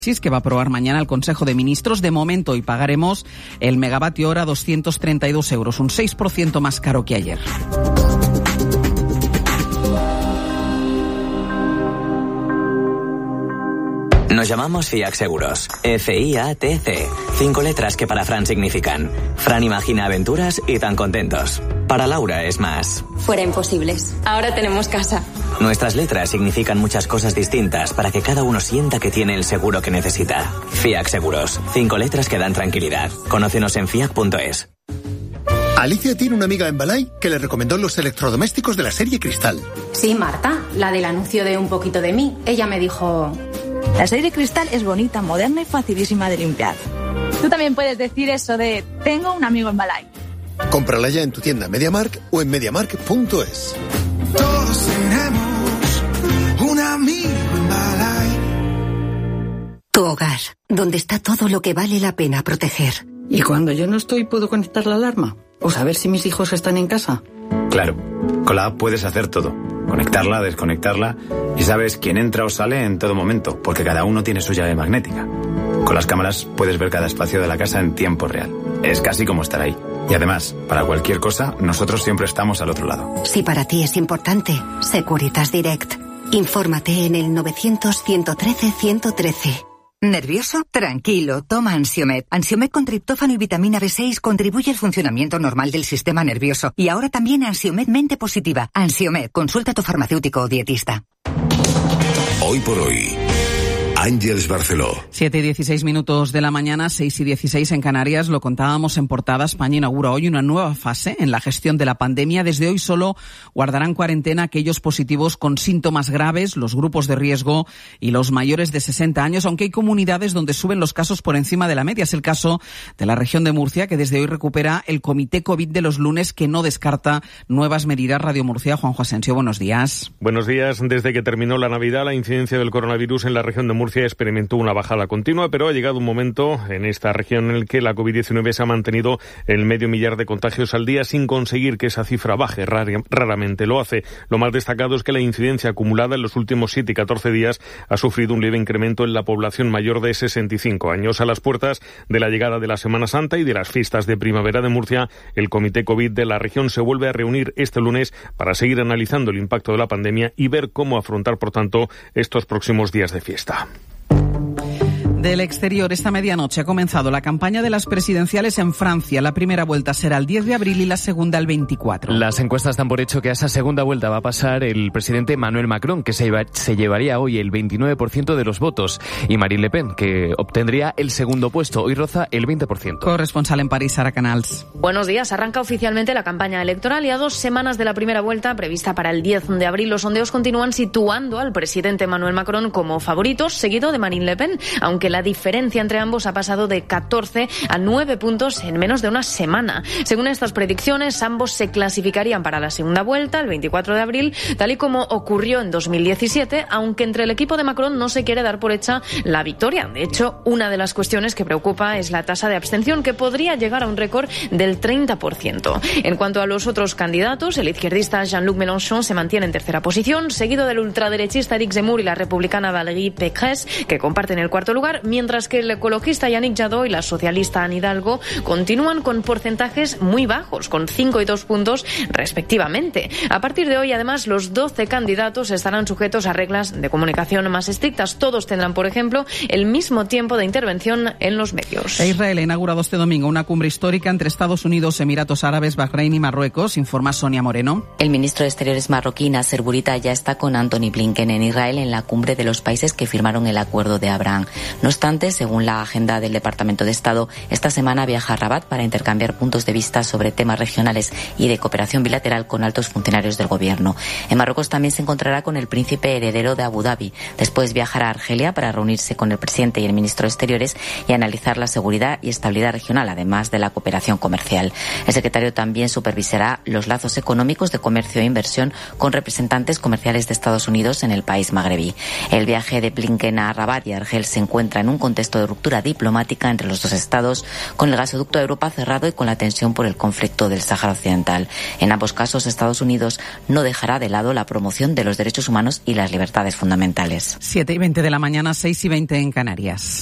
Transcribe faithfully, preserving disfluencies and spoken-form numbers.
que va a aprobar mañana el Consejo de Ministros. De momento, y pagaremos el megavatio hora doscientos treinta y dos euros, un seis por ciento más caro que ayer. Nos llamamos Fiac Seguros. F I A T C. Cinco letras que para Fran significan: Fran imagina aventuras y tan contentos. Para Laura es más: fuera imposibles. Ahora tenemos casa. Nuestras letras significan muchas cosas distintas para que cada uno sienta que tiene el seguro que necesita. Fiac Seguros. Cinco letras que dan tranquilidad. Conócenos en fiac punto es. Alicia tiene una amiga en Balay que le recomendó los electrodomésticos de la serie Cristal. Sí, Marta, la del anuncio de Un poquito de mí. Ella me dijo: la serie Cristal es bonita, moderna y facilísima de limpiar. Tú también puedes decir eso de: tengo un amigo en Balay. Cómprala ya en tu tienda MediaMarkt o en mediamarkt punto es. Todos tenemos un amigo en Balay. Tu hogar, donde está todo lo que vale la pena proteger. ¿Y cuando yo no estoy, puedo conectar la alarma? ¿O saber si mis hijos están en casa? Claro, con la app puedes hacer todo. Conectarla, desconectarla, y sabes quién entra o sale en todo momento, porque cada uno tiene su llave magnética. Con las cámaras puedes ver cada espacio de la casa en tiempo real. Es casi como estar ahí. Y además, para cualquier cosa, nosotros siempre estamos al otro lado. Si para ti es importante, Securitas Direct. Infórmate en el novecientos, ciento trece, ciento trece. ¿Nervioso? Tranquilo, toma Ansiomed. Ansiomed con triptófano y vitamina B seis contribuye al funcionamiento normal del sistema nervioso. Y ahora también Ansiomed Mente Positiva. Ansiomed, consulta a tu farmacéutico o dietista. Hoy por hoy, Ángeles Barceló. siete y dieciséis minutos de la mañana, seis y dieciséis en Canarias. Lo contábamos en portada. España inaugura hoy una nueva fase en la gestión de la pandemia. Desde hoy solo guardarán cuarentena aquellos positivos con síntomas graves, los grupos de riesgo y los mayores de sesenta años, aunque hay comunidades donde suben los casos por encima de la media. Es el caso de la región de Murcia, que desde hoy recupera el Comité COVID de los lunes, que no descarta nuevas medidas. Radio Murcia, Juanjo Asensio, buenos días. Buenos días. Desde que terminó la Navidad, la incidencia del coronavirus en la región de Murcia experimentó una bajada continua, pero ha llegado un momento en esta región en el que la covid diecinueve se ha mantenido en el medio millar de contagios al día sin conseguir que esa cifra baje. Rar- raramente lo hace. Lo más destacado es que la incidencia acumulada en los últimos siete y catorce días ha sufrido un leve incremento en la población mayor de sesenta y cinco años. A las puertas de la llegada de la Semana Santa y de las fiestas de primavera de Murcia, el Comité COVID de la región se vuelve a reunir este lunes para seguir analizando el impacto de la pandemia y ver cómo afrontar, por tanto, estos próximos días de fiesta. Del exterior, esta medianoche ha comenzado la campaña de las presidenciales en Francia. La primera vuelta será el diez de abril y la segunda el veinticuatro. Las encuestas dan por hecho que a esa segunda vuelta va a pasar el presidente Emmanuel Macron, que se, lleva, se llevaría hoy el veintinueve por ciento de los votos, y Marine Le Pen, que obtendría el segundo puesto. Hoy roza el veinte por ciento. Corresponsal en París, Sara Canals. Buenos días. Arranca oficialmente la campaña electoral y a dos semanas de la primera vuelta, prevista para el diez de abril, los sondeos continúan situando al presidente Emmanuel Macron como favorito, seguido de Marine Le Pen, aunque la diferencia entre ambos ha pasado de catorce a nueve puntos en menos de una semana. Según estas predicciones, ambos se clasificarían para la segunda vuelta el veinticuatro de abril, tal y como ocurrió en dos mil diecisiete, aunque entre el equipo de Macron no se quiere dar por hecha la victoria. De hecho, una de las cuestiones que preocupa es la tasa de abstención, que podría llegar a un récord del treinta por ciento. En cuanto a los otros candidatos, el izquierdista Jean-Luc Mélenchon se mantiene en tercera posición, seguido del ultraderechista Éric Zemmour y la republicana Valérie Pécresse, que comparten el cuarto lugar, mientras que el ecologista Yannick Jadot y la socialista Anne Hidalgo continúan con porcentajes muy bajos, con cinco y dos puntos respectivamente. A partir de hoy, además, los doce candidatos estarán sujetos a reglas de comunicación más estrictas. Todos tendrán, por ejemplo, el mismo tiempo de intervención en los medios. Israel ha inaugurado este domingo una cumbre histórica entre Estados Unidos, Emiratos Árabes, Bahrein y Marruecos, informa Sonia Moreno. El ministro de Exteriores marroquí, Nasser Bourita, ya está con Anthony Blinken en Israel en la cumbre de los países que firmaron el Acuerdo de Abraham. No obstante, según la agenda del Departamento de Estado, esta semana viaja a Rabat para intercambiar puntos de vista sobre temas regionales y de cooperación bilateral con altos funcionarios del gobierno. En Marruecos también se encontrará con el príncipe heredero de Abu Dhabi. Después viajará a Argelia para reunirse con el presidente y el ministro de Exteriores y analizar la seguridad y estabilidad regional, además de la cooperación comercial. El secretario también supervisará los lazos económicos de comercio e inversión con representantes comerciales de Estados Unidos en el país magrebí. El viaje de Blinken a Rabat y Argel se encuentra en un contexto de ruptura diplomática entre los dos estados, con el gasoducto de Europa cerrado y con la tensión por el conflicto del Sáhara Occidental. En ambos casos, Estados Unidos no dejará de lado la promoción de los derechos humanos y las libertades fundamentales. siete y veinte de la mañana, seis y veinte en Canarias.